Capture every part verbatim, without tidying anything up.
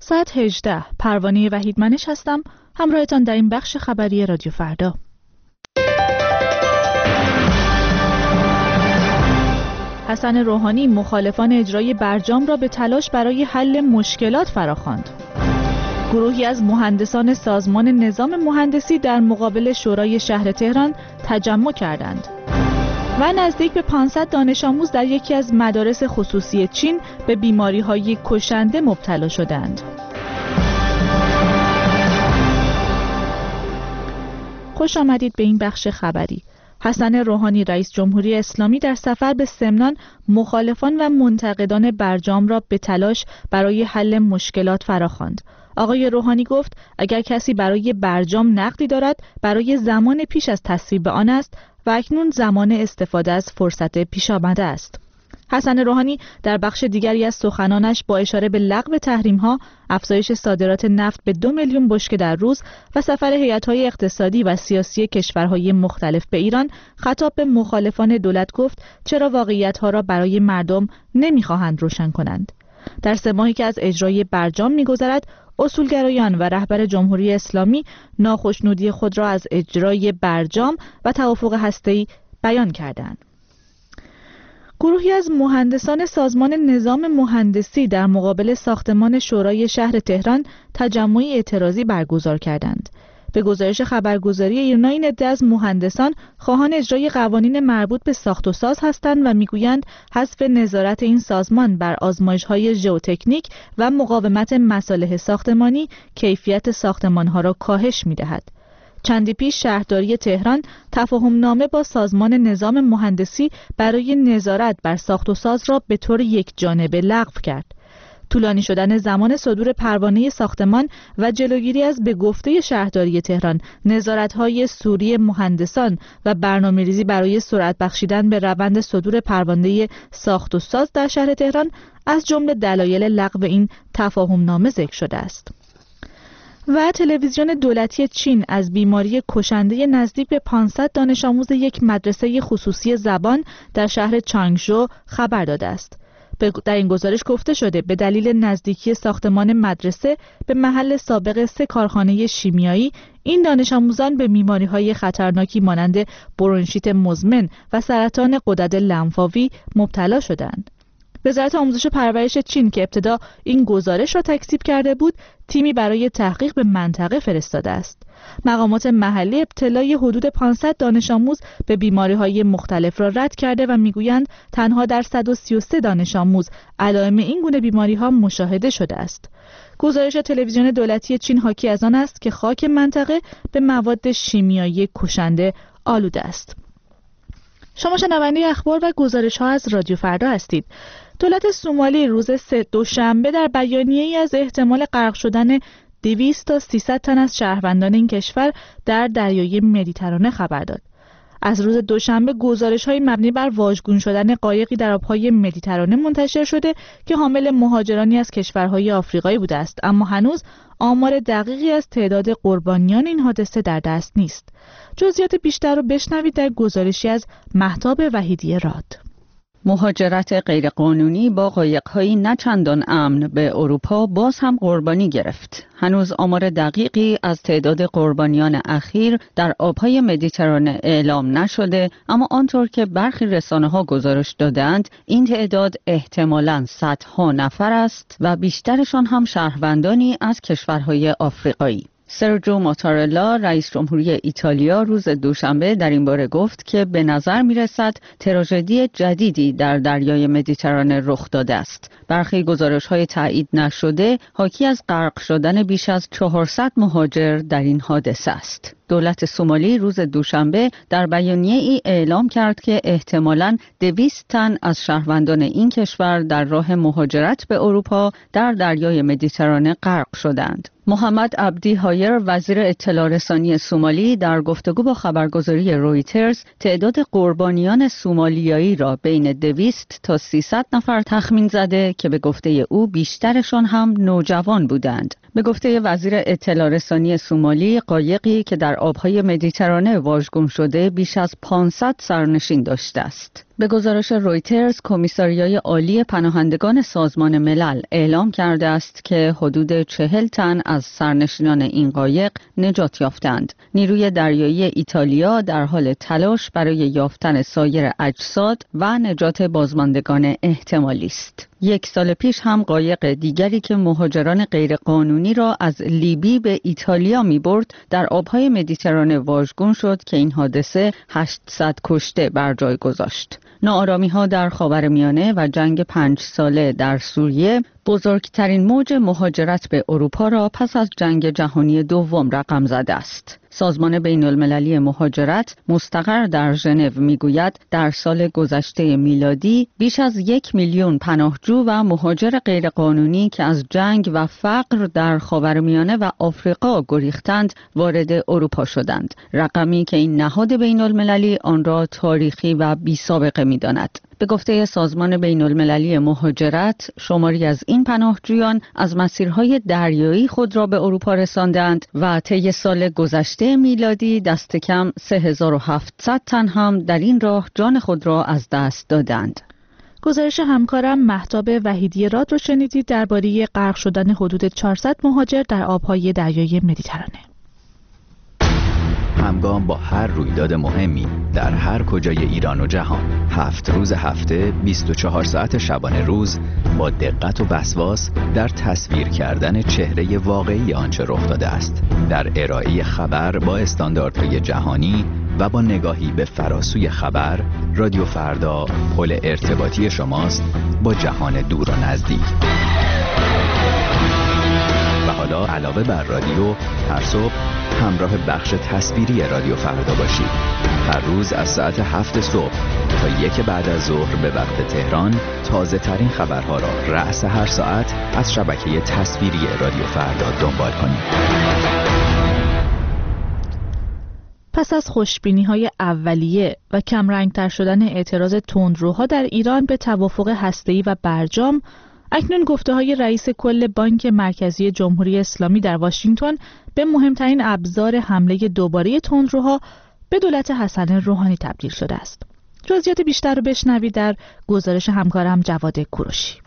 ساعت هجده. پروانه وحیدمنش هستم، همراهتان در این بخش خبری رادیو فردا. حسن روحانی مخالفان اجرای برجام را به تلاش برای حل مشکلات فراخواند. گروهی از مهندسان سازمان نظام مهندسی در مقابل شورای شهر تهران تجمع کردند. و نزدیک به پانصد دانش آموز در یکی از مدارس خصوصی چین به بیماری‌های کشنده مبتلا شدند. خوش آمدید به این بخش خبری. حسن روحانی رئیس جمهوری اسلامی در سفر به سمنان مخالفان و منتقدان برجام را به تلاش برای حل مشکلات فراخواند. آقای روحانی گفت اگر کسی برای برجام نقدی دارد برای زمان پیش از تصویب آن است و اکنون زمان استفاده از فرصت پیش آمده است. حسن روحانی در بخش دیگری از سخنانش با اشاره به لغو تحریم‌ها، افزایش صادرات نفت به دو میلیون بشکه در روز و سفر هیئت‌های اقتصادی و سیاسی کشورهای مختلف به ایران خطاب به مخالفان دولت گفت چرا واقعیت‌ها را برای مردم نمی‌خواهند روشن کنند. در سه ماهی که از اجرای برجام می‌گذرد، اصولگرایان و رهبر جمهوری اسلامی ناخشنودی خود را از اجرای برجام و توافق هسته‌ای بیان کردند. گروهی از مهندسان سازمان نظام مهندسی در مقابل ساختمان شورای شهر تهران تجمعی اعتراضی برگزار کردند. به گزارش خبرگزاری ایرنا این عده از مهندسان خواهان اجرای قوانین مربوط به ساخت و ساز هستند و میگویند حذف نظارت این سازمان بر آزمایش‌های ژئوتکنیک و مقاومت مصالح ساختمانی کیفیت ساختمان‌ها را کاهش می‌دهد. چندی پیش شهرداری تهران تفاهم نامه با سازمان نظام مهندسی برای نظارت بر ساخت و ساز را به طور یک جانبه لغو کرد. طولانی شدن زمان صدور پروانه ساختمان و جلوگیری از به گفته شهرداری تهران نظارت‌های سوری مهندسان و برنامه‌ریزی برای سرعت بخشیدن به روند صدور پروانه ساخت و ساز در شهر تهران از جمله دلایل لغو این تفاهم نامه ذکر شده است. و تلویزیون دولتی چین از بیماری کشنده نزدیک به پانصد دانش آموز یک مدرسه خصوصی زبان در شهر چانگژو خبر داده است. در این گزارش گفته شده به دلیل نزدیکی ساختمان مدرسه به محل سابق سه کارخانه شیمیایی، این دانش آموزان به بیماری‌های خطرناکی مانند برونشیت مزمن و سرطان غدد لنفاوی مبتلا شدند. وزارت آموزش و پرورش چین که ابتدا این گزارش را تکذیب کرده بود، تیمی برای تحقیق به منطقه فرستاده است. مقامات محلی ابتلای حدود پانصد دانش آموز به بیماری‌های مختلف را رد کرده و میگویند تنها در صد و سی و سه دانش آموز علائم این گونه بیماری‌ها مشاهده شده است. گزارش تلویزیون دولتی چین حاکی از آن است که خاک منطقه به مواد شیمیایی کشنده آلوده است. شما شنونده اخبار و گزارش‌ها از رادیو فردا هستید. دولت سومالی روز سه دوشنبه در بیانیه‌ای از احتمال غرق شدن دویست تا سیصد تن از شهروندان این کشور در دریای مدیترانه خبر داد. از روز دوشنبه گزارش‌های مبنی بر واژگون شدن قایقی در آب‌های مدیترانه منتشر شده که حامل مهاجرانی از کشورهای آفریقایی بوده است، اما هنوز آمار دقیقی از تعداد قربانیان این حادثه در دست نیست. جزئیات بیشتر رو بشنوید در گزارشی از مهتاب وحیدی راد. مهاجرت غیرقانونی با قایق‌های نچندان امن به اروپا باز هم قربانی گرفت. هنوز آمار دقیقی از تعداد قربانیان اخیر در آبهای مدیترانه اعلام نشده، اما آنطور که برخی رسانه‌ها گزارش دادند، این تعداد احتمالاً صدها نفر است و بیشترشان هم شهروندانی از کشورهای آفریقایی. سرجو ماتارلا رئیس جمهوری ایتالیا روز دوشنبه در این باره گفت که به نظر می رسد تراژدی جدیدی در دریای مدیترانه رخ داده است. برخی گزارش‌های تایید نشده حاکی از غرق شدن بیش از چهارصد مهاجر در این حادثه است. دولت سومالی روز دوشنبه در بیانیه‌ای اعلام کرد که احتمالاً دویست تن از شهروندان این کشور در راه مهاجرت به اروپا در دریای مدیترانه غرق شدند. محمد عبدی هایر وزیر اطلاع رسانی سومالی در گفتگو با خبرگزاری رویترز تعداد قربانیان سومالیایی را بین دویست تا سیصد نفر تخمین زده که به گفته او بیشترشان هم نوجوان بودند. به گفته وزیر اطلاع رسانی سومالی، قایقی که در آبهای مدیترانه واژگون شده بیش از پانصد سرنشین داشته است. به گزارش رویترز، کمیساریای عالی پناهندگان سازمان ملل اعلام کرده است که حدود چهل تن از سرنشینان این قایق نجات یافتند. نیروی دریایی ایتالیا در حال تلاش برای یافتن سایر اجساد و نجات بازماندگان احتمالی است. یک سال پیش هم قایق دیگری که مهاجران غیرقانونی را از لیبی به ایتالیا می‌برد در آبهای مدیترانه واژگون شد که این حادثه هشتصد کشته بر جای گذاشت. ناآرامی‌ها در خاورمیانه و جنگ پنج ساله در سوریه بزرگترین موج مهاجرت به اروپا را پس از جنگ جهانی دوم رقم زده است. سازمان بین المللی مهاجرت مستقر در ژنو میگوید در سال گذشته میلادی بیش از یک میلیون پناهجو و مهاجر غیرقانونی که از جنگ و فقر در خاورمیانه و آفریقا گریختند وارد اروپا شدند. رقمی که این نهاد بین المللی آن را تاریخی و بی سابقه می‌داند. به گفته سازمان بین المللی مهاجرت، شماری از این پناهجویان از مسیرهای دریایی خود را به اروپا رساندند و طی سال گذشته میلادی دست کم سه هزار و هفتصد تن هم در این راه جان خود را از دست دادند. گزارش همکارم مهتاب وحیدی راد رو شنیدید درباره غرق شدن حدود چهارصد مهاجر در آبهای دریایی مدیترانه. همگام با هر رویداد مهمی در هر کجای ایران و جهان، هفت روز هفته، بیست و چهار ساعت شبانه روز، با دقت و وسواس در تصویر کردن چهره واقعی آنچه رخ داده است، در ارائه خبر با استانداردهای جهانی و با نگاهی به فراسوی خبر، رادیو فردا پل ارتباطی شماست با جهان دور و نزدیک. و حالا علاوه بر رادیو، هر صبح همراه بخش تصویری رادیو فردا باشید. هر روز از ساعت هفت صبح تا یک بعد از ظهر به وقت تهران تازه ترین خبرها را رأس هر ساعت از شبکه تصویری رادیو فردا دنبال کنید. پس از خوشبینی‌های اولیه و کمرنگ‌تر شدن اعتراض تندروها در ایران به توافق هسته‌ای و برجام، اکنون گفته‌های رئیس کل بانک مرکزی جمهوری اسلامی در واشنگتن به مهمترین ابزار حمله دوباره تندروها به دولت حسن روحانی تبدیل شده است. جزئیات بیشتر رو بشنوید در گزارش همکارم جواد کوروشی.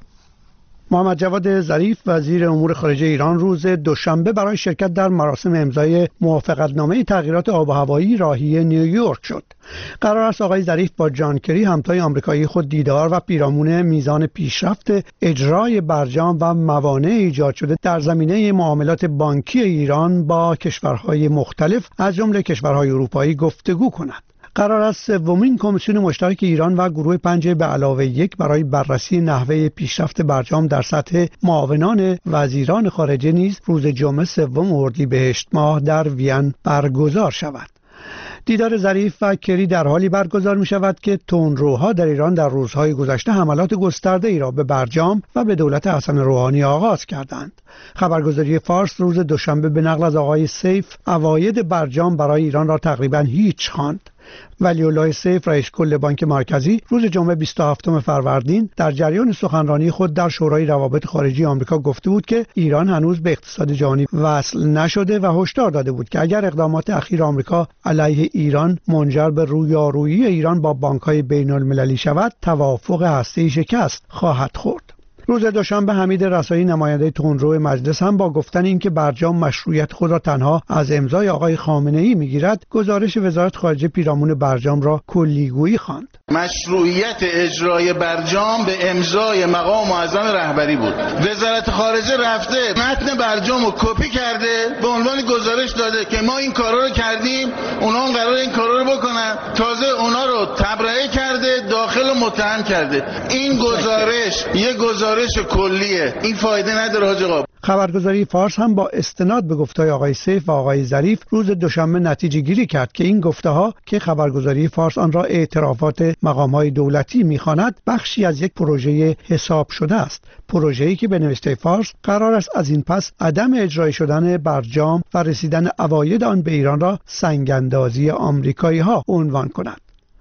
محمد جواد ظریف وزیر امور خارجه ایران روز دوشنبه برای شرکت در مراسم امضای موافقتنامه تغییرات آب و هوایی راهی نیویورک شد. قرار است آقای ظریف با جان کری همتای آمریکایی خود دیدار و پیرامون میزان پیشرفت اجرای برجام و موانع ایجاد شده در زمینه معاملات بانکی ایران با کشورهای مختلف از جمله کشورهای اروپایی گفتگو کند. قرار است سومین کمیسیون مشترک ایران و گروه پنج به علاوه یک برای بررسی نحوه پیشرفت برجام در سطح معاونان وزیران خارجه نیز روز جمعه سوم اردیبهشت ماه در وین برگزار شود. دیدار ظریف و کری در حالی برگزار می شود که تندروها در ایران در روزهای گذشته حملات گسترده ای را به برجام و به دولت حسن روحانی آغاز کردند. خبرگزاری فارس روز دوشنبه به نقل از آقای سیف عواید برجام برای ایران را تقریباً هیچ خواند. ولی الله سیف رئیس کل بانک مرکزی روز جمعه بیست و هفتم فروردین در جریان سخنرانی خود در شورای روابط خارجی آمریکا گفته بود که ایران هنوز به اقتصاد جهانی وصل نشده و هشدار داده بود که اگر اقدامات اخیر آمریکا علیه ایران منجر به رویارویی ایران با بانک‌های بین‌المللی شود، توافق هسته‌ای شکست خواهد خورد. روز دوشنبه حمید رسایی نماینده تندرو مجلس هم با گفتن اینکه برجام مشروعیت خود را تنها از امضای آقای خامنه‌ای میگیرد، گزارش وزارت خارجه پیرامون برجام را کلیگویی خواند. مشروعیت اجرای برجام به امضای مقام معظم رهبری بود. وزارت خارجه رفته متن برجام رو کپی کرده، به عنوان گزارش داده که ما این کارا رو کردیم، اونا هم قرار این کارا رو بکنن، تازه اونا رو تبرئه کرده، داخل و متهم کرده. این گزارش یه گزارش کلیه، این فایده نداره حاج آقا. خبرگزاری فارس هم با استناد به گفته‌های آقای سیف و آقای ظریف روز دوشنبه نتیجه گیری کرد که این گفته‌ها که خبرگزاری فارس آن را اعترافات مقام‌های دولتی می‌خواند، بخشی از یک پروژه حساب شده است. پروژه‌ای که به نوشته فارس قرار است از این پس عدم اجرای شدن برجام و رسیدن عواید آن به ایران را سنگ‌اندازی آمریکایی‌ها عنوان کند.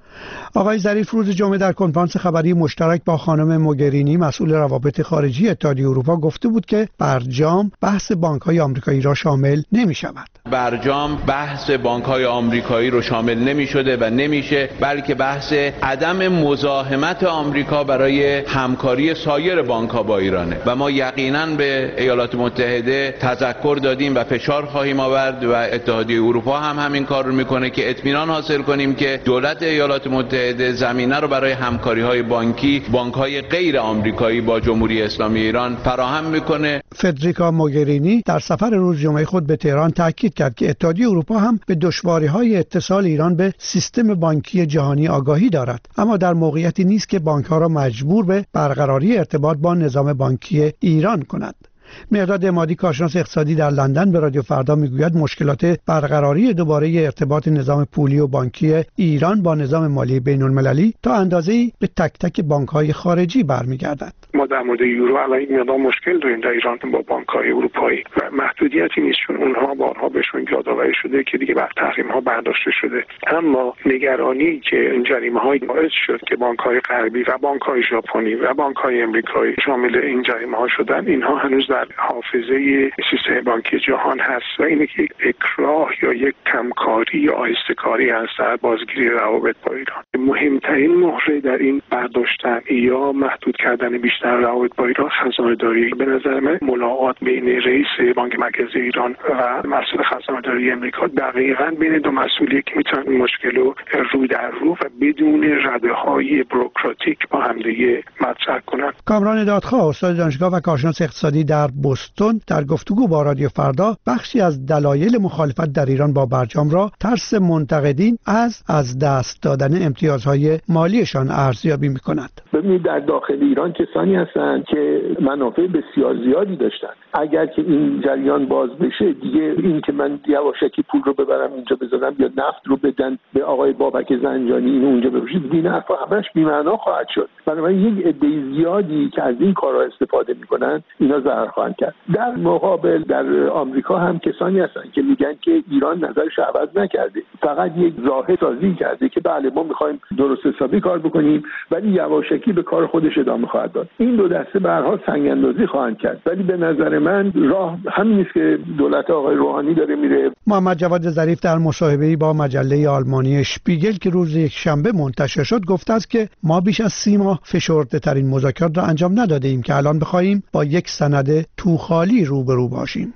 آقای ظریف روز جمعه در کنفرانس خبری مشترک با خانم موگرینی مسئول روابط خارجی اتحادیه اروپا گفته بود که برجام بحث بانک‌های آمریکایی را شامل نمی‌شود. برجام بحث بانک‌های آمریکایی رو شامل نمی‌شده و نمیشه، بلکه بحث عدم مزاحمت آمریکا برای همکاری سایر بانک‌ها با ایرانه و ما یقیناً به ایالات متحده تذکر دادیم و فشار خواهیم آورد و اتحادیه اروپا هم همین کار رو میکنه که اطمینان حاصل کنیم که دولت ایالات متحده زمینه رو برای همکاری‌های بانکی بانک‌های غیر آمریکایی با جمهوری اسلامی ایران فراهم میکنه. فدریکا موگرینی در سفر روز جمعه خود به تهران تاکید کرد که اتحادیه اروپا هم به دشواری‌های اتصال ایران به سیستم بانکی جهانی آگاهی دارد، اما در موقعیتی نیست که بانک‌ها را مجبور به برقراری ارتباط با نظام بانکی ایران کند. مهرداد عمادی کارشناس اقتصادی در لندن به رادیو فردا میگوید مشکلات برقراری دوباره ارتباط نظام پولی و بانکی ایران با نظام مالی بین‌المللی تا اندازه‌ای به تک تک بانک‌های خارجی برمیگردد. ما در مورد یورو الان این مقدار مشکل داریم در ایران با بانک‌های اروپایی و محدودیتی نیست، چون اونها بارها بهشون یادآوری شده که دیگه بر تحریم‌ها برداشته شده. اما نگرانی که این جریمه‌های باعث شد که بانک‌های غربی و بانک‌های ژاپنی و بانک‌های آمریکایی شامل این جریمه‌ها شدن، اینها هنوز در حافظه سیستم بانکی جهان هست و اینه که اکراه یا یک کمکاری یا آهسته‌کاری هست در بازگیری روابط با ایران. مهمترین مهره در این برداشتن یا محدود کردن بیشتر روابط با ایران خزانه‌داری. به نظر من ملاقات بین رئیس بانک مرکزی ایران و مسئول خزانه‌داری آمریکا دقیقاً بین دو مسئولی که میتونن این مشکل رو رو در رو و بدون رده‌های بوروکراتیک با همدیگه مطرح کنن. کامران دادخواه استاد دانشگاه و کارشناس اقتصادی در بوستون در گفتگو با رادیو فردا بخشی از دلایل مخالفت در ایران با برجام را ترس منتقدین از از دست دادن امتیازهای مالیشان ارزیابی می‌کند. ببینید در داخل ایران کسانی هستند که منافع بسیار زیادی داشتن. اگر که این جریان باز بشه دیگه این که من یواشکی پول رو ببرم اینجا بذارم یا نفت رو بدن به آقای بابک زنجانی اینو اونجا بفروشید، دیگه این حرفا همش بی‌معنا خواهد شد. بنابراین یک عده زیادی که از این کارا استفاده میکنن اینا ضرر خواهند کرد. در مقابل در آمریکا هم کسانی هستن که میگن که ایران نظرش عوض نکرده، فقط یک ظاهر سازی کرده که بله ما میخوایم درست حسابی کار بکنیم ولی یواشکی به کار خودش ادامه خواهد داد. این دو دسته به هر حال سنگ اندازی خواهند کرد، ولی به نظر من راه همین است که دولت آقای روحانی داره میره. محمد جواد ظریف در مصاحبه‌ای با مجله آلمانی شپیگل که روز یکشنبه منتشر شد گفته است که ما بیش از سی ماه فشرده‌ترین مذاکرات را انجام نداده ایم که الان بخواهیم با یک سند توخالی روبرو باشیم.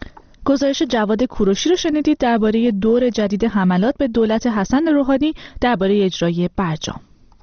گزارش جواد کوروشی رو شنیدید درباره دور جدید حملات به دولت حسن روحانی درباره اجرای برجام.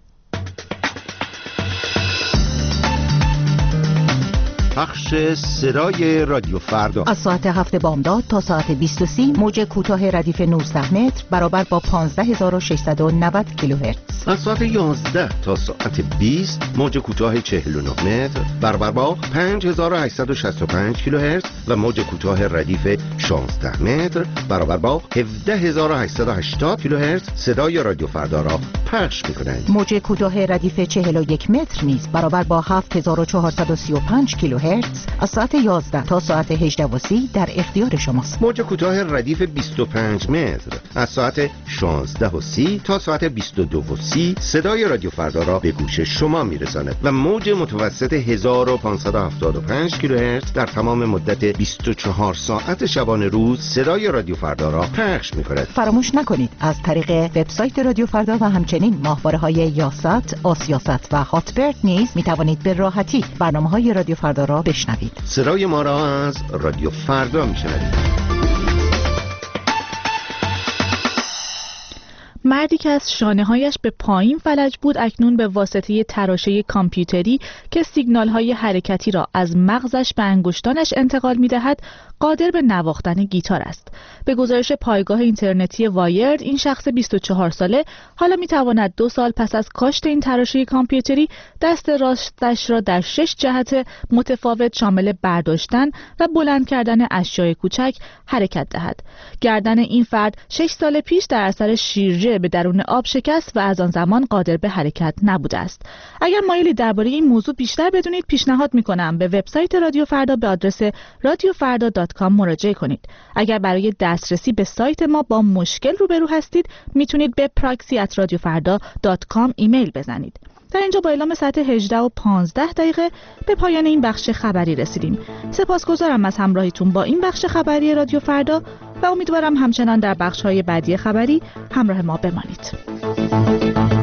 پخش صدای رادیو فردا از ساعت هفت بامداد تا ساعت بیست و سی موج کوتاه ردیف نوزده متر برابر با پانزده هزار و ششصد و نود کیلوهرتز. از ساعت یازده تا ساعت بیست موج کوتاه چهل و نه متر برابر با پنج هزار و هشتصد و شصت و پنج کیلوهرتز و موج کوتاه ردیف شانزده متر برابر با هفده هزار و هشتصد و هشتاد کیلوهرتز صدای رادیو فردا را پخش می‌کنند. موج کوتاه ردیف چهل و یک متر نیز برابر با هفت هزار و چهارصد و سی و پنج کیلوهرتز از ساعت یازده تا ساعت هجده و سی در اختیار شماست. موج کوتاه ردیف بیست و پنج متر از ساعت شانزده و سی تا ساعت بیست و دو و سی صدای رادیو فردا را به گوش شما میرساند و موج متوسط هزار و پانصد و هفتاد و پنج کیلوهرتز در تمام مدت بیست و چهار ساعت شبانه روز صدای رادیو فردا را پخش می‌کند. فراموش نکنید از طریق وبسایت رادیو فردا و همچنین ماهواره‌های یاست، آسیاست و هاتبرد نیز می‌توانید به راحتی برنامه‌های رادیو فردا را بشنوید. صدای ما را از رادیو فردا میشنوید. مردی که از شانه‌هایش به پایین فلج بود اکنون به واسطه تراشه کامپیوتری که سیگنال‌های حرکتی را از مغزش به انگشتانش انتقال می‌دهد قادر به نواختن گیتار است. به گزارش پایگاه اینترنتی وایرد این شخص بیست و چهار ساله حالا می‌تواند دو سال پس از کاشت این تراشه کامپیوتری دست راستش را در شش جهت متفاوت شامل برداشتن و بلند کردن اشیاء کوچک حرکت دهد. گردن این فرد شش سال پیش در اثر شیرجه دفعه به درون آب شکست و از آن زمان قادر به حرکت نبوده است. اگر مایلی درباره این موضوع بیشتر بدونید، پیشنهاد میکنم به وبسایت رادیو فردا به آدرس رادیو فردا دات کام مراجعه کنید. اگر برای دسترسی به سایت ما با مشکل روبرو هستید، میتونید به پراکسی ات رادیو فردا دات کام ایمیل بزنید. در اینجا با اعلام ساعت هجده و پانزده دقیقه به پایان این بخش خبری رسیدیم. سپاسگزارم از همراهیتون با این بخش خبری رادیو فردا و امیدوارم همچنان در بخش‌های بعدی خبری همراه ما بمانید.